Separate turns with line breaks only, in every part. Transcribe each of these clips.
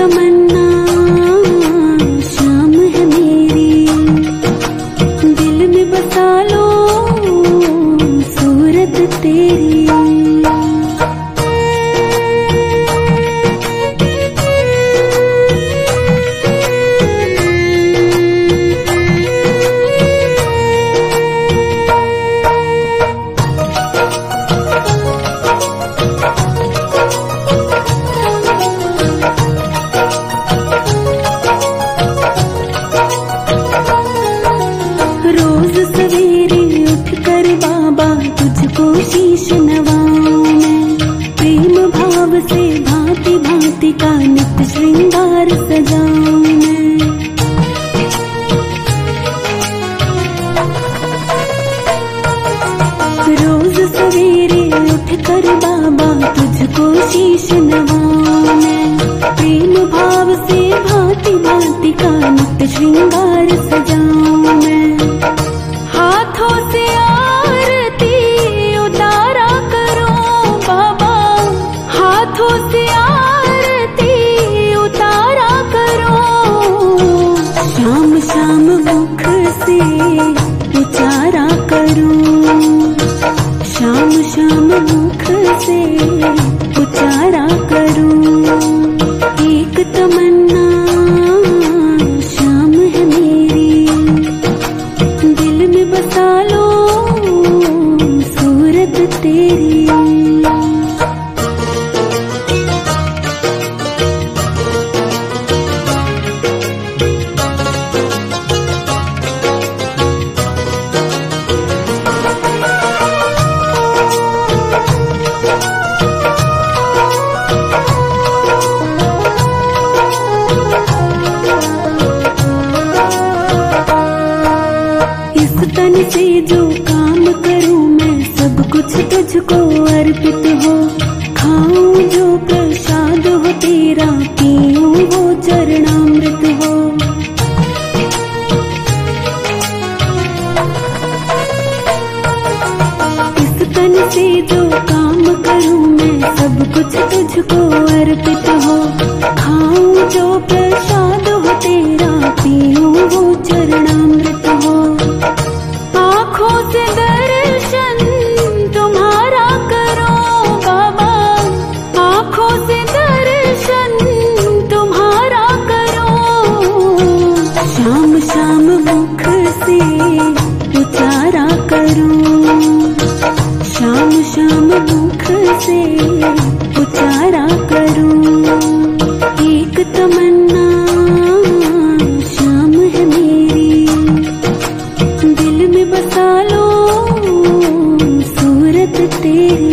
तमन्ना शाम है मेरी, दिल में बसा लो सूरत तेरी। रोज सवेरे उठकर बाबा तुझको शीश नवाऊं मैं, प्रेम भाव से भांति भांति का नित्य श्रृंगार सजाऊं मैं। रोज सवेरे उठकर बाबा तुझको शीश नवाऊं मैं, प्रेम भाव से भांति भांति का नित्य श्रृंगार सजाऊं मैं। हाथों से आरती उतारा करो बाबा, हाथों से आरती उतारा करो, शाम शाम मुख से उचारा करूं, शाम शाम मुख से उचारा करूं। एक तमन्ना शाम है मेरी, दिल में बसा लो सूरत तेरी। तन से जो काम करूं मैं सब कुछ तुझको अर्पित हो, खाऊं जो प्रसाद हो तेरा, पीऊं वो चरणामृत हो। इस तन से जो काम करूं मैं सब कुछ तुझको अर्पित हो, खाऊं जो प्रसाद हो तेरा, पीऊं वो चरणामृत हो। आँखों से दर्शन तुम्हारा करो बाबा, आँखों से दर्शन तुम्हारा करो, शाम शाम मुख से उचारा करूं, शाम शाम मुख से उचारा करूं। एक तमन्ना शाम है मेरी, दिल में बसा लो सूरत तेरी।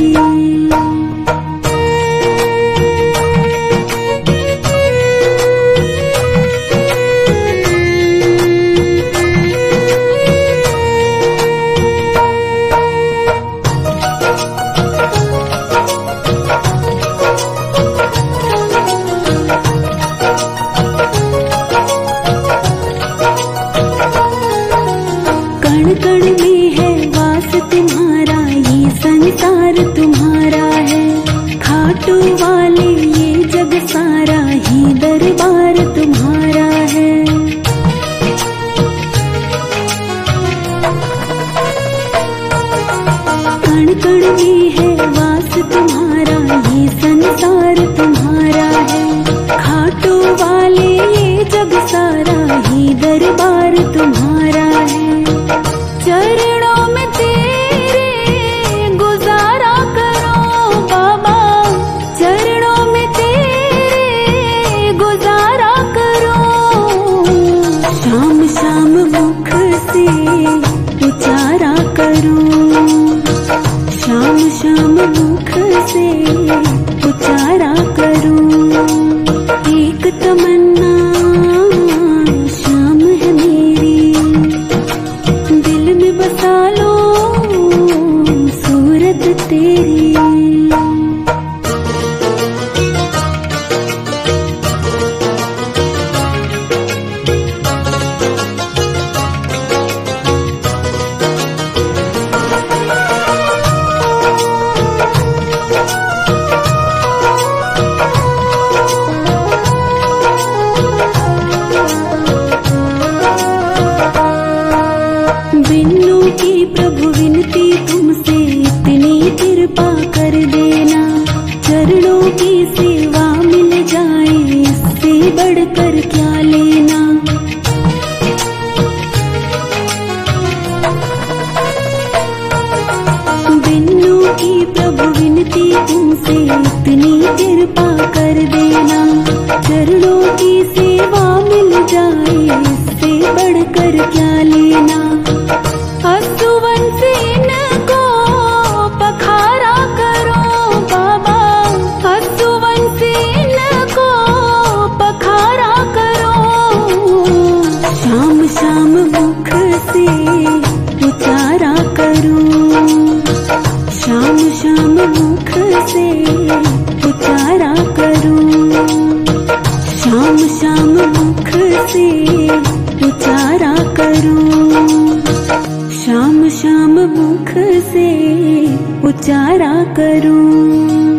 कण कण में है वास तुम्हारा, ये संसार तुम्हारा है, खाटू वाले ये जग सारा ही दरबार तुम्हारा है। कण कण में है वास तुम्हारा, ये संसार तुम्हारा है, खाटू वाले ये जग सारा ही दरबार तुम्हारा है। चरणों में तेरे गुजारा करो बाबा, चरणों में तेरे गुजारा करो, शाम शाम मुख से उचारा करूं, शाम शाम मुख से उचारा करूं। एक तमन्ना शाम है मेरी, बढ़कर क्या लेना। बिन्नू की प्रभु विनती तुमसे, इतनी कृपा कर देना। चरणों की सेवा मिल जाए, इससे बढ़कर क्या लेना। असुवन से इनको पखारा करो बाबा, असुवन से इनको पखारा करो। शाम शाम मुख से उचारा करूं, शाम शाम मुख से उचारा करूं, शाम शाम मुख से उचारा करूं, शाम शाम मुख से उचारा करूं।